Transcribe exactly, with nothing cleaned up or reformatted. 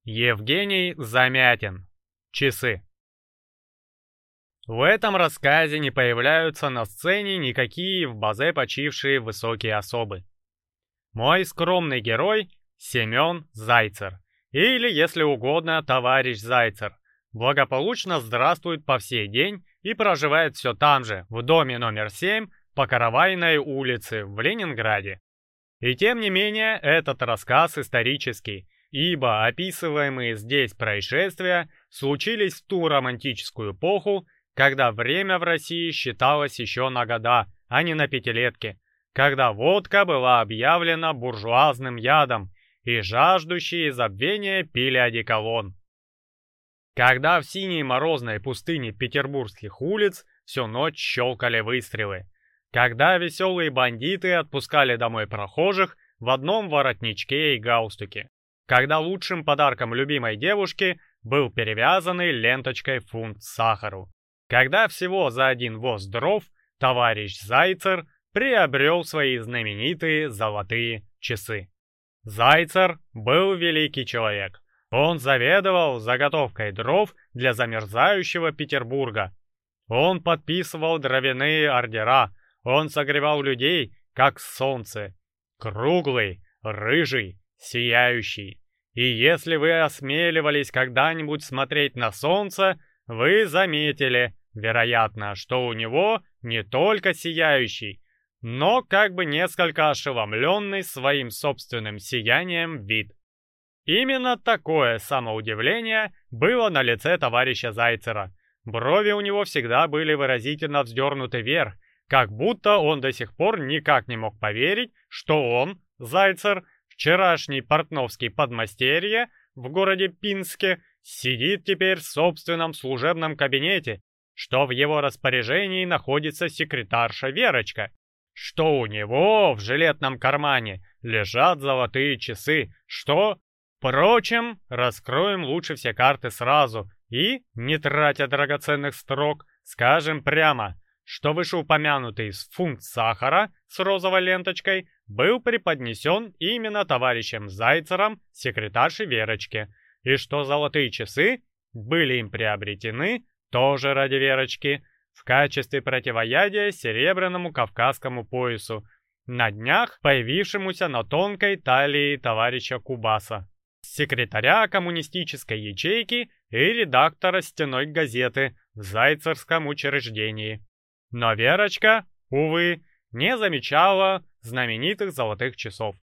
Евгений Замятин. Часы. В этом рассказе не появляются на сцене никакие в базе почившие высокие особы. Мой скромный герой — Семен Зайцер, или, если угодно, товарищ Зайцер, благополучно здравствует по сей день и проживает все там же, в доме номер семь по Каравайной улице в Ленинграде. И тем не менее, этот рассказ исторический, ибо описываемые здесь происшествия случились в ту романтическую эпоху, когда время в России считалось еще на года, а не на пятилетки, когда водка была объявлена буржуазным ядом, и жаждущие забвения пили одеколон. Когда в синей морозной пустыне петербургских улиц всю ночь щелкали выстрелы, когда веселые бандиты отпускали домой прохожих в одном воротничке и галстуке, когда лучшим подарком любимой девушки был перевязанный ленточкой фунт сахару, когда всего за один воз дров товарищ Зайцер приобрел свои знаменитые золотые часы. Зайцер был великий человек. Он заведовал заготовкой дров для замерзающего Петербурга. Он подписывал дровяные ордера. Он согревал людей, как солнце. Круглый, рыжий, сияющий. И если вы осмеливались когда-нибудь смотреть на солнце, вы заметили, вероятно, что у него не только сияющий, но как бы несколько ошеломленный своим собственным сиянием вид. Именно такое самоудивление было на лице товарища Зайцера. Брови у него всегда были выразительно вздернуты вверх, как будто он до сих пор никак не мог поверить, что он, Зайцер, вчерашний портновский подмастерье в городе Пинске, сидит теперь в собственном служебном кабинете, что в его распоряжении находится секретарша Верочка, что у него в жилетном кармане лежат золотые часы, что... Впрочем, раскроем лучше все карты сразу и, не тратя драгоценных строк, скажем прямо, что вышеупомянутый фунт сахара с розовой ленточкой был преподнесен именно товарищем Зайцером секретарше Верочке, и что золотые часы были им приобретены тоже ради Верочки в качестве противоядия серебряному кавказскому поясу, на днях появившемуся на тонкой талии товарища Кубаса, секретаря коммунистической ячейки и редактора стеной газеты в Зайцерском учреждении. Но Верочка, увы, не замечала знаменитых золотых часов.